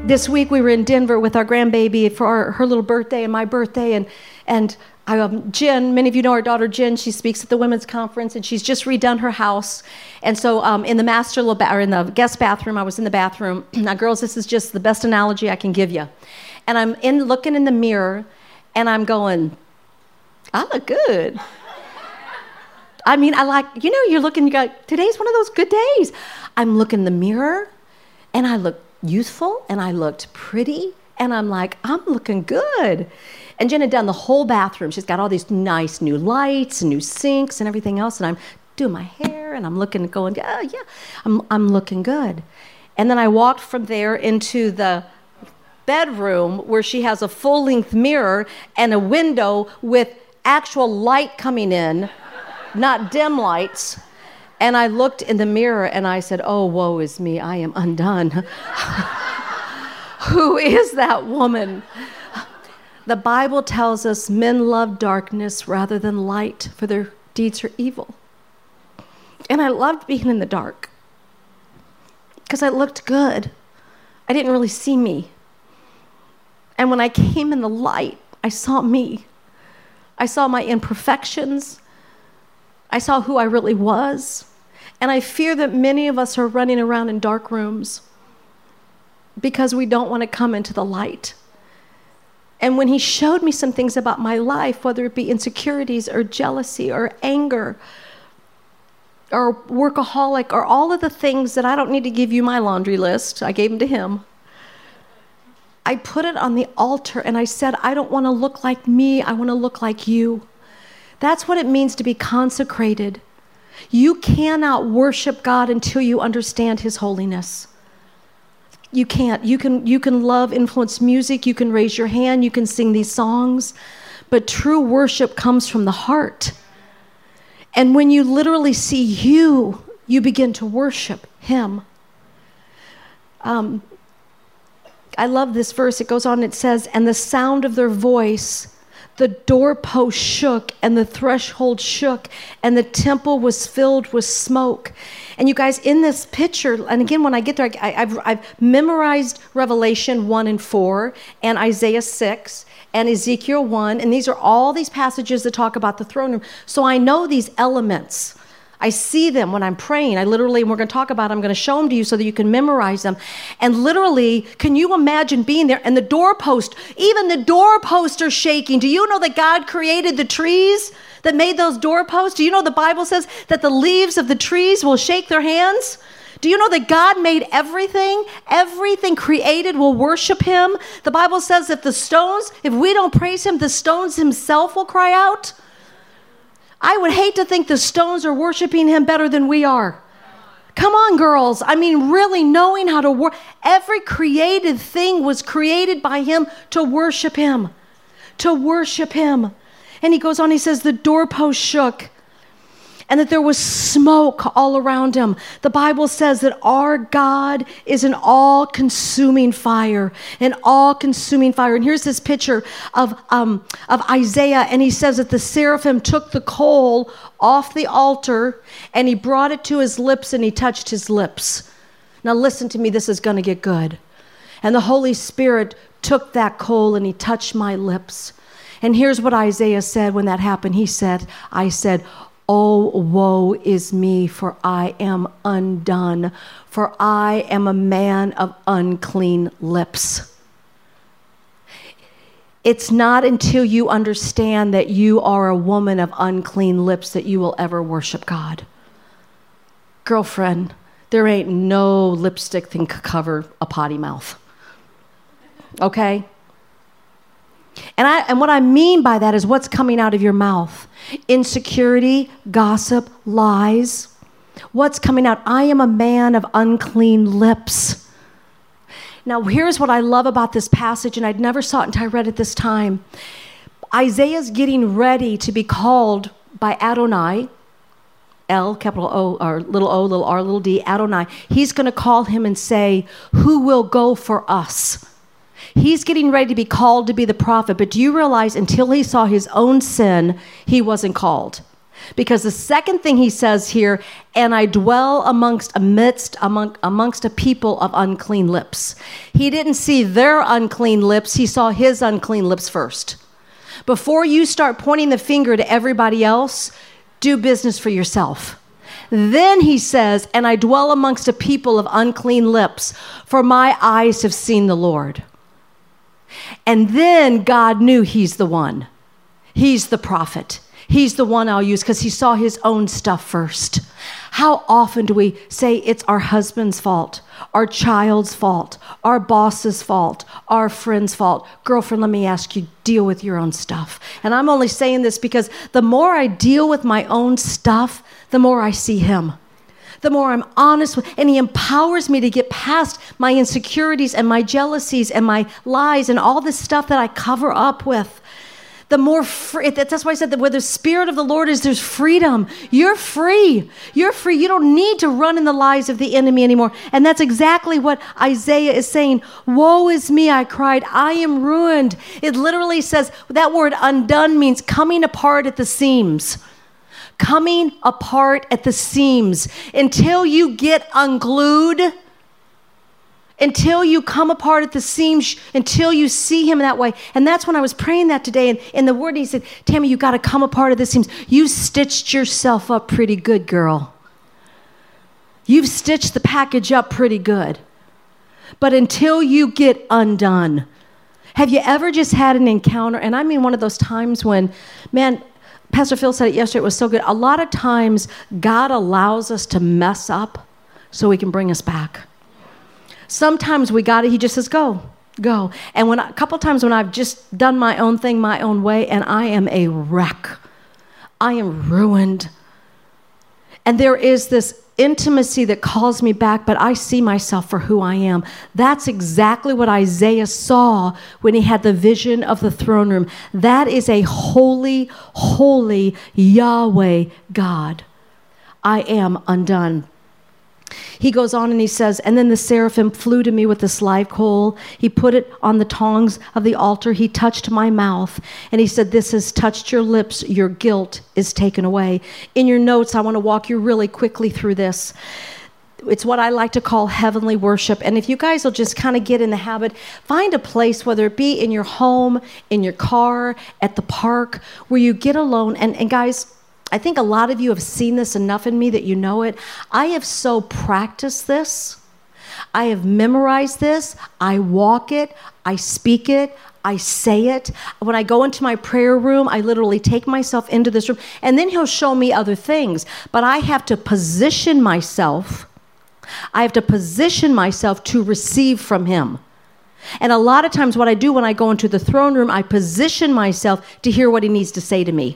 This week we were in Denver with our grandbaby for her little birthday and my birthday, and Jen, many of you know our daughter Jen. She speaks at the women's conference, and she's just redone her house. And so in the guest bathroom, I was in the bathroom. Now, girls, this is just the best analogy I can give you. And I'm looking in the mirror, and I'm going, I look good. I mean, you're looking, you go, today's one of those good days. I'm looking in the mirror, and I look youthful, and I looked pretty, and I'm like, I'm looking good. And Jen had done the whole bathroom. She's got all these nice new lights and new sinks and everything else, and I'm doing my hair, and I'm looking, going, oh, yeah, I'm looking good. And then I walked from there into the bedroom where she has a full-length mirror and a window with actual light coming in, not dim lights. And I looked in the mirror and I said, oh, woe is me, I am undone. Who is that woman? The Bible tells us men love darkness rather than light, for their deeds are evil. And I loved being in the dark because I looked good. I didn't really see me. And when I came in the light, I saw me. I saw my imperfections. I saw who I really was. And I fear that many of us are running around in dark rooms because we don't want to come into the light. And when he showed me some things about my life, whether it be insecurities or jealousy or anger or workaholic or all of the things that I don't need to give you my laundry list, I gave them to him. I put it on the altar and I said, I don't want to look like me, I want to look like you. That's what it means to be consecrated. You cannot worship God until you understand his holiness. You can't. You can love, influence music, you can raise your hand, you can sing these songs, but true worship comes from the heart. And when you literally see you begin to worship him. I love this verse. It goes on, it says, and the sound of their voice, the doorpost shook and the threshold shook and the temple was filled with smoke. And you guys, in this picture, and again, when I get there, I've memorized Revelation 1 and 4 and Isaiah 6 and Ezekiel 1. And these are all these passages that talk about the throne room. So I know these elements. I see them when I'm praying. We're going to talk about them. I'm going to show them to you so that you can memorize them. And literally, can you imagine being there and the doorpost, even the doorposts are shaking. Do you know that God created the trees that made those doorposts? Do you know the Bible says that the leaves of the trees will shake their hands? Do you know that God made everything? Everything created will worship him. The Bible says if we don't praise him, the stones himself will cry out. I would hate to think the stones are worshiping him better than we are. Come on, girls. I mean, really knowing how to work. Every created thing was created by him to worship him. To worship him. And he goes on, he says, the doorpost shook and that there was smoke all around him. The Bible says that our God is an all-consuming fire, an all-consuming fire. And here's this picture of Isaiah, and he says that the seraphim took the coal off the altar, and he brought it to his lips, and he touched his lips. Now listen to me, this is going to get good. And the Holy Spirit took that coal, and he touched my lips. And here's what Isaiah said when that happened. I said, oh, woe is me, for I am undone, for I am a man of unclean lips. It's not until you understand that you are a woman of unclean lips that you will ever worship God. Girlfriend, there ain't no lipstick that can cover a potty mouth. Okay? And what I mean by that is what's coming out of your mouth. Insecurity, gossip, lies. What's coming out? I am a man of unclean lips. Now, here's what I love about this passage, and I'd never saw it until I read it this time. Isaiah's getting ready to be called by Adonai, L, capital O, or little o, little r, little d, Adonai. He's going to call him and say, who will go for us? He's getting ready to be called to be the prophet, but do you realize until he saw his own sin, he wasn't called? Because the second thing he says here, and I dwell amongst a people of unclean lips. He didn't see their unclean lips. He saw his unclean lips first. Before you start pointing the finger to everybody else, do business for yourself. Then he says, and I dwell amongst a people of unclean lips, for my eyes have seen the Lord. And then God knew he's the one. He's the prophet. He's the one I'll use because he saw his own stuff first. How often do we say it's our husband's fault, our child's fault, our boss's fault, our friend's fault? Girlfriend, let me ask you, deal with your own stuff. And I'm only saying this because the more I deal with my own stuff, the more I see him. The more I'm honest with, and he empowers me to get past my insecurities and my jealousies and my lies and all this stuff that I cover up with. The more free, that's why I said that where the Spirit of the Lord is, there's freedom. You're free. You're free. You don't need to run in the lies of the enemy anymore. And that's exactly what Isaiah is saying. Woe is me, I cried. I am ruined. It literally says, that word undone means coming apart at the seams. Coming apart at the seams. Until you get unglued, until you come apart at the seams, until you see him that way. And that's when I was praying that today. And in the word, he said, Tammy, you got to come apart at the seams. You stitched yourself up pretty good, girl. You've stitched the package up pretty good. But until you get undone, have you ever just had an encounter? And I mean one of those times when, man, Pastor Phil said it yesterday, it was so good. A lot of times God allows us to mess up so he can bring us back. Sometimes he just says, go. And a couple times when I've just done my own thing, my own way, and I am a wreck. I am ruined. And there is this intimacy that calls me back, but I see myself for who I am. That's exactly what Isaiah saw when he had the vision of the throne room. That is a holy, holy Yahweh God. I am undone. He goes on and he says, and then the seraphim flew to me with this live coal. He put it on the tongs of the altar. He touched my mouth. And he said, this has touched your lips. Your guilt is taken away. In your notes, I want to walk you really quickly through this. It's what I like to call heavenly worship. And if you guys will just kind of get in the habit, find a place, whether it be in your home, in your car, at the park, where you get alone. And guys, I think a lot of you have seen this enough in me that you know it. I have so practiced this. I have memorized this. I walk it. I speak it. I say it. When I go into my prayer room, I literally take myself into this room, and then he'll show me other things. But I have to position myself. I have to position myself to receive from him. And a lot of times what I do when I go into the throne room, I position myself to hear what he needs to say to me.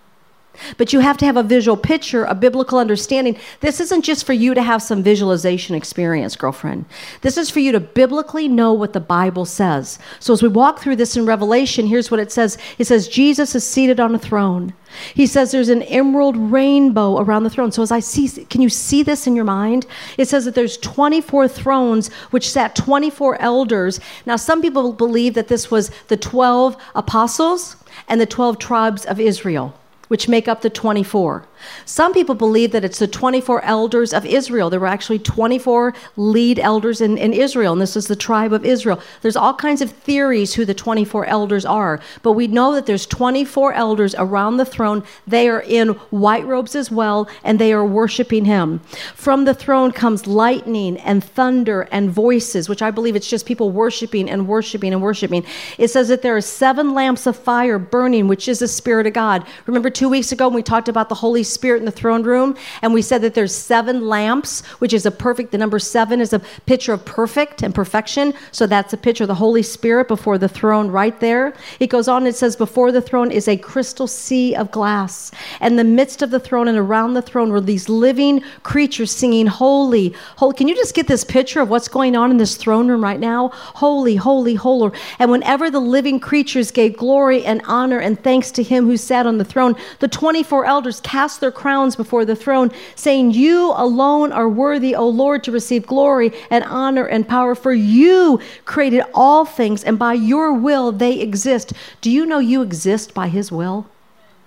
But you have to have a visual picture, a biblical understanding. This isn't just for you to have some visualization experience, girlfriend. This is for you to biblically know what the Bible says. So as we walk through this in Revelation, here's what it says. It says, Jesus is seated on a throne. He says there's an emerald rainbow around the throne. So as I see, can you see this in your mind? It says that there's 24 thrones, which sat 24 elders. Now, some people believe that this was the 12 apostles and the 12 tribes of Israel, which make up the 24. Some people believe that it's the 24 elders of Israel. There were actually 24 lead elders in Israel, and this is the tribe of Israel. There's all kinds of theories who the 24 elders are, but we know that there's 24 elders around the throne. They are in white robes as well, and they are worshiping him. From the throne comes lightning and thunder and voices, which I believe it's just people worshiping and worshiping and worshiping. It says that there are 7 lamps of fire burning, which is the Spirit of God. Remember 2 weeks ago when we talked about the Holy Spirit in the throne room, and we said that there's 7 lamps, which is the number 7 is a picture of perfect and perfection. So that's a picture of the Holy Spirit before the throne right there. It goes on, it says, before the throne is a crystal sea of glass. And in the midst of the throne and around the throne were these living creatures singing, holy, holy. Can you just get this picture of what's going on in this throne room right now? Holy, holy, holy. And whenever the living creatures gave glory and honor and thanks to him who sat on the throne, the 24 elders cast their crowns before the throne, saying, you alone are worthy, O Lord, to receive glory and honor and power, for you created all things, and by your will they exist. Do you know you exist by his will?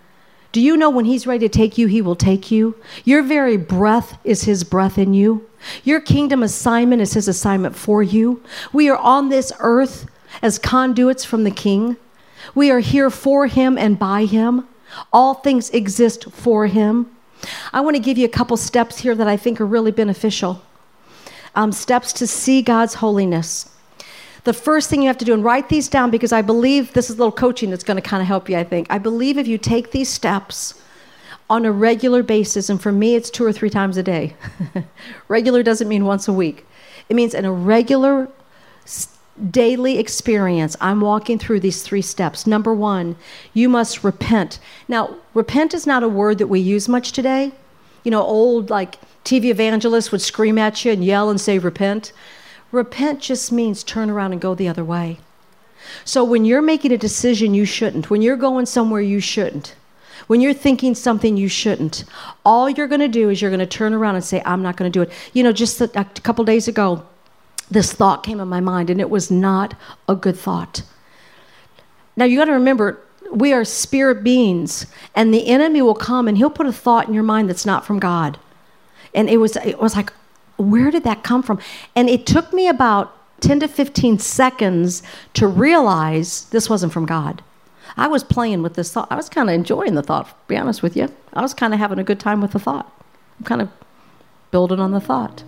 Do you know when he's ready to take you, he will take you? Your very breath is his breath in you. Your kingdom assignment is his assignment for you. We are on this earth as conduits from the King. We are here for him and by him. All things exist for him. I want to give you a couple steps here that I think are really beneficial. Steps to see God's holiness. The first thing you have to do, and write these down because I believe this is a little coaching that's going to kind of help you, I think. I believe if you take these steps on a regular basis, and for me it's 2 or 3 times a day. Regular doesn't mean once a week. It means in a regular daily experience, I'm walking through these 3 steps. Number 1, you must repent. Now, repent is not a word that we use much today. You know, old like TV evangelists would scream at you and yell and say, repent. Repent just means turn around and go the other way. So when you're making a decision you shouldn't, when you're going somewhere you shouldn't, when you're thinking something you shouldn't, all you're going to do is you're going to turn around and say, I'm not going to do it. You know, just a couple days ago, this thought came in my mind, and it was not a good thought. Now, you got to remember, we are spirit beings, and the enemy will come, and he'll put a thought in your mind that's not from God. And it was like, where did that come from? And it took me about 10 to 15 seconds to realize this wasn't from God. I was playing with this thought. I was kind of enjoying the thought, to be honest with you. I was kind of having a good time with the thought. I'm kind of building on the thought.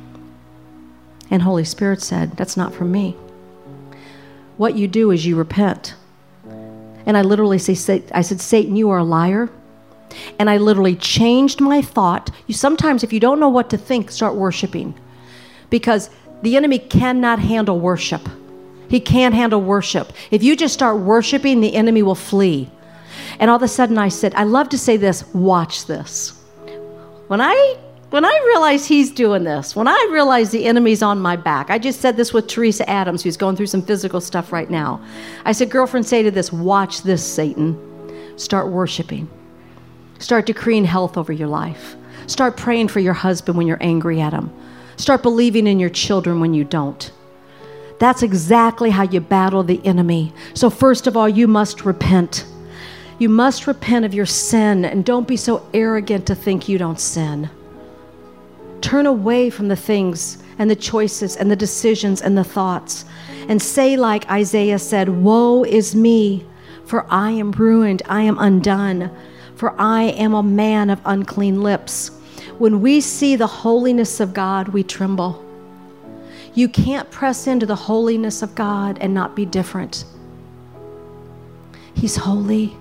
And Holy Spirit said, that's not from me. What you do is you repent. And I literally I said, Satan, you are a liar. And I literally changed my thought. Sometimes if you don't know what to think, start worshiping. Because the enemy cannot handle worship. He can't handle worship. If you just start worshiping, the enemy will flee. And all of a sudden I said, I love to say this, watch this. When I realize he's doing this, when I realize the enemy's on my back, I just said this with Teresa Adams, who's going through some physical stuff right now. I said, girlfriend, say to this, watch this, Satan. Start worshiping. Start decreeing health over your life. Start praying for your husband when you're angry at him. Start believing in your children when you don't. That's exactly how you battle the enemy. So first of all, you must repent. You must repent of your sin, and don't be so arrogant to think you don't sin. Turn away from the things and the choices and the decisions and the thoughts, and say like Isaiah said, woe is me, for I am ruined, I am undone. For I am a man of unclean lips. When we see the holiness of God, we tremble. You can't press into the holiness of God and not be different. He's holy.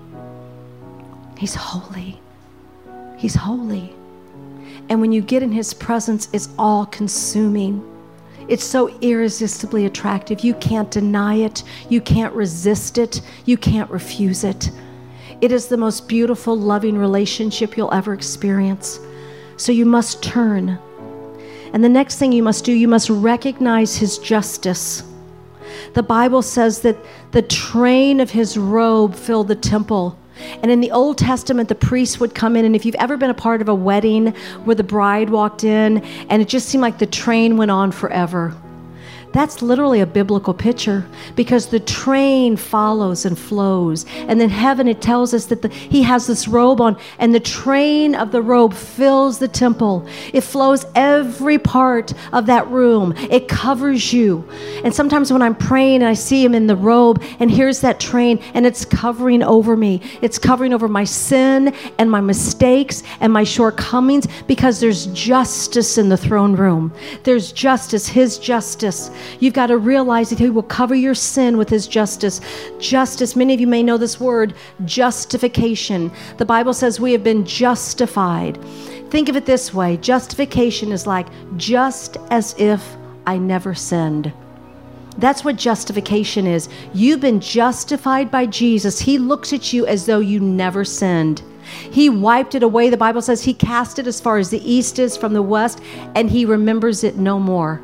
He's holy. He's holy. And when you get in his presence, it's all consuming. It's so irresistibly attractive. You can't deny it. You can't resist it. You can't refuse it. It is the most beautiful, loving relationship you'll ever experience. So you must turn. And the next thing you must do, you must recognize his justice. The Bible says that the train of his robe filled the temple. And in the Old Testament, the priests would come in, and if you've ever been a part of a wedding where the bride walked in and it just seemed like the train went on forever, that's literally a biblical picture, because the train follows and flows. And in heaven, it tells us that he has this robe on, and the train of the robe fills the temple. It flows every part of that room. It covers you. And sometimes when I'm praying and I see him in the robe, and here's that train, and it's covering over me. It's covering over my sin and my mistakes and my shortcomings, because there's justice in the throne room. There's justice, his justice. You've got to realize that he will cover your sin with his justice. Justice, many of you may know this word, justification. The Bible says we have been justified. Think of it this way. Justification is like just as if I never sinned. That's what justification is. You've been justified by Jesus. He looks at you as though you never sinned. He wiped it away. The Bible says he cast it as far as the east is from the west, and he remembers it no more.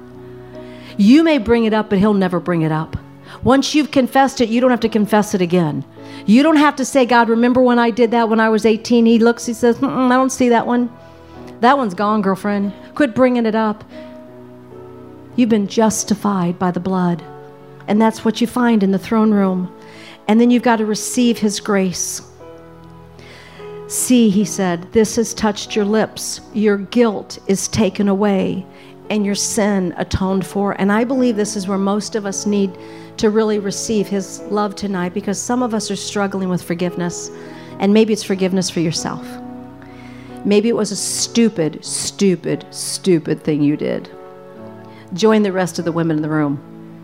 You may bring it up, but he'll never bring it up. Once you've confessed it, you don't have to confess it again. You don't have to say, God, remember when I did that when I was 18? He looks, he says, I don't see that one. That one's gone, girlfriend. Quit bringing it up. You've been justified by the blood. And that's what you find in the throne room. And then you've got to receive his grace. See, he said, this has touched your lips. Your guilt is taken away and your sin atoned for. And I believe this is where most of us need to really receive his love tonight, because some of us are struggling with forgiveness. And maybe it's forgiveness for yourself. Maybe it was a stupid, stupid, stupid thing you did. Join the rest of the women in the room.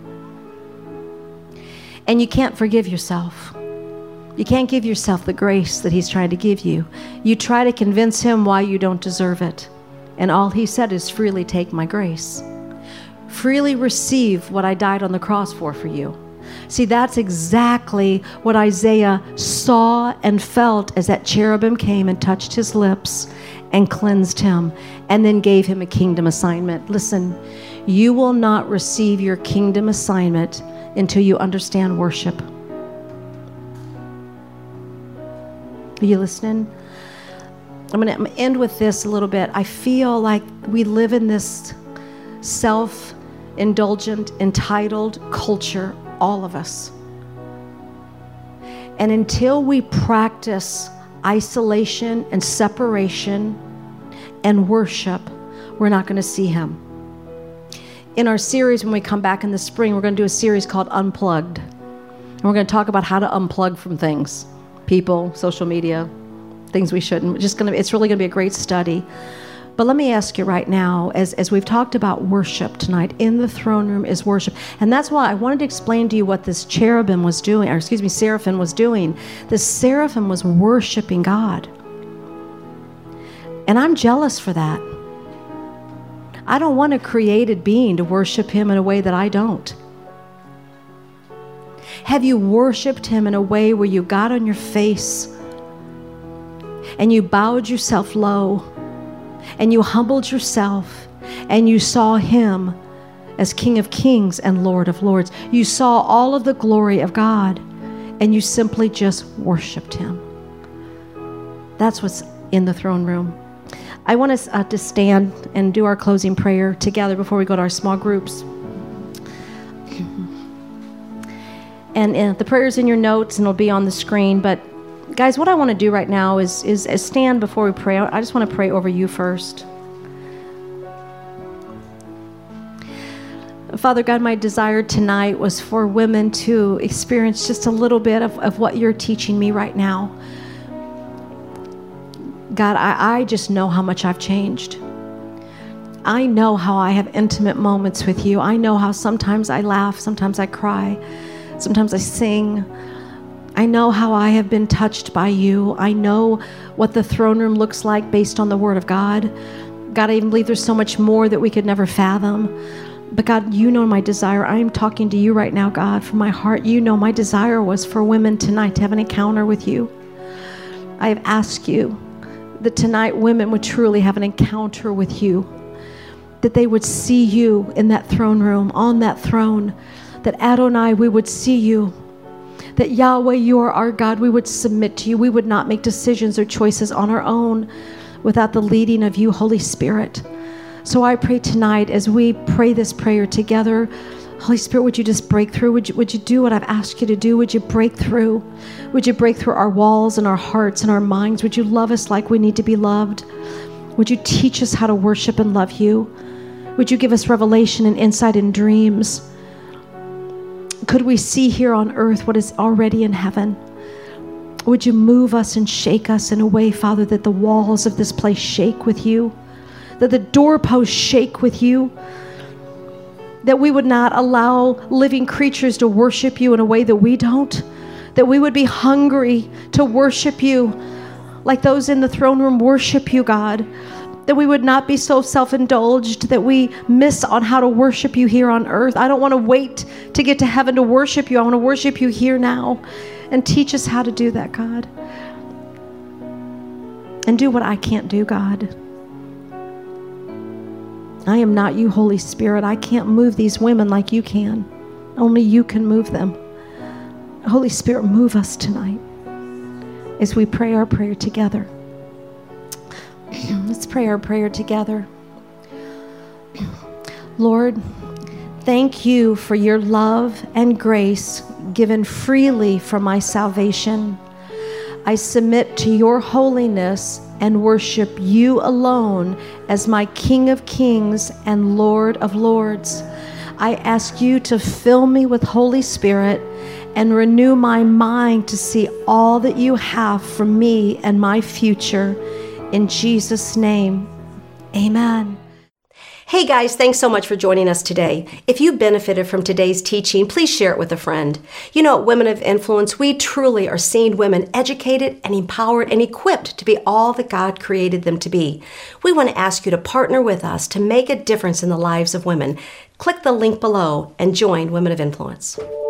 And you can't forgive yourself. You can't give yourself the grace that he's trying to give you. You try to convince him why you don't deserve it. And all he said is, freely take my grace. Freely receive what I died on the cross for you. See, that's exactly what Isaiah saw and felt as that cherubim came and touched his lips and cleansed him and then gave him a kingdom assignment. Listen, you will not receive your kingdom assignment until you understand worship. Are you listening? I'm going to end with this a little bit. I feel like we live in this self-indulgent, entitled culture, all of us. And until we practice isolation and separation and worship, we're not going to see him. In our series, when we come back in the spring, we're going to do a series called Unplugged. And we're going to talk about how to unplug from things. People, social media, things we shouldn't. It's really going to be a great study. But let me ask you right now, as we've talked about worship tonight, in the throne room is worship. And that's why I wanted to explain to you what this seraphim was doing. This seraphim was worshiping God. And I'm jealous for that. I don't want a created being to worship him in a way that I don't. Have you worshiped him in a way where you got on your face and you bowed yourself low and you humbled yourself and you saw him as King of Kings and Lord of Lords? You saw all of the glory of God and you simply just worshiped him. That's what's in the throne room. I want us to stand and do our closing prayer together before we go to our small groups. And the prayer's in your notes and it'll be on the screen. But guys, what I want to do right now is stand before we pray. I just want to pray over you first. Father God, my desire tonight was for women to experience just a little bit of what you're teaching me right now. God, I just know how much I've changed. I know how I have intimate moments with you. I know how sometimes I laugh, sometimes I cry, sometimes I sing. I know how I have been touched by you. I know what the throne room looks like based on the word of God. God, I even believe there's so much more that we could never fathom. But God, you know my desire. I am talking to you right now, God, from my heart. You know my desire was for women tonight to have an encounter with you. I have asked you that tonight women would truly have an encounter with you, that they would see you in that throne room, on that throne, that Adonai, we would see you, that Yahweh, you are our God, we would submit to you. We would not make decisions or choices on our own without the leading of you, Holy Spirit. So I pray tonight as we pray this prayer together, Holy Spirit, would you just break through? Would you do what I've asked you to do? Would you break through? Would you break through our walls and our hearts and our minds? Would you love us like we need to be loved? Would you teach us how to worship and love you? Would you give us revelation and insight and dreams? Could we see here on earth what is already in heaven? Would you move us and shake us in a way, Father, that the walls of this place shake with you, that the doorposts shake with you, that we would not allow living creatures to worship you in a way that we don't, that we would be hungry to worship you like those in the throne room worship you, God, that we would not be so self-indulged that we miss on how to worship you here on earth. I don't want to wait to get to heaven to worship you. I want to worship you here now, and teach us how to do that, God. And do what I can't do, God. I am not you, Holy Spirit. I can't move these women like you can. Only you can move them. Holy Spirit, move us tonight as we pray our prayer together. Let's pray our prayer together. Lord, thank you for your love and grace given freely for my salvation. I submit to your holiness and worship you alone as my King of Kings and Lord of Lords. I ask you to fill me with Holy Spirit and renew my mind to see all that you have for me and my future. In Jesus' name, amen. Hey guys, thanks so much for joining us today. If you benefited from today's teaching, please share it with a friend. You know, at Women of Influence, we truly are seeing women educated and empowered and equipped to be all that God created them to be. We want to ask you to partner with us to make a difference in the lives of women. Click the link below and join Women of Influence.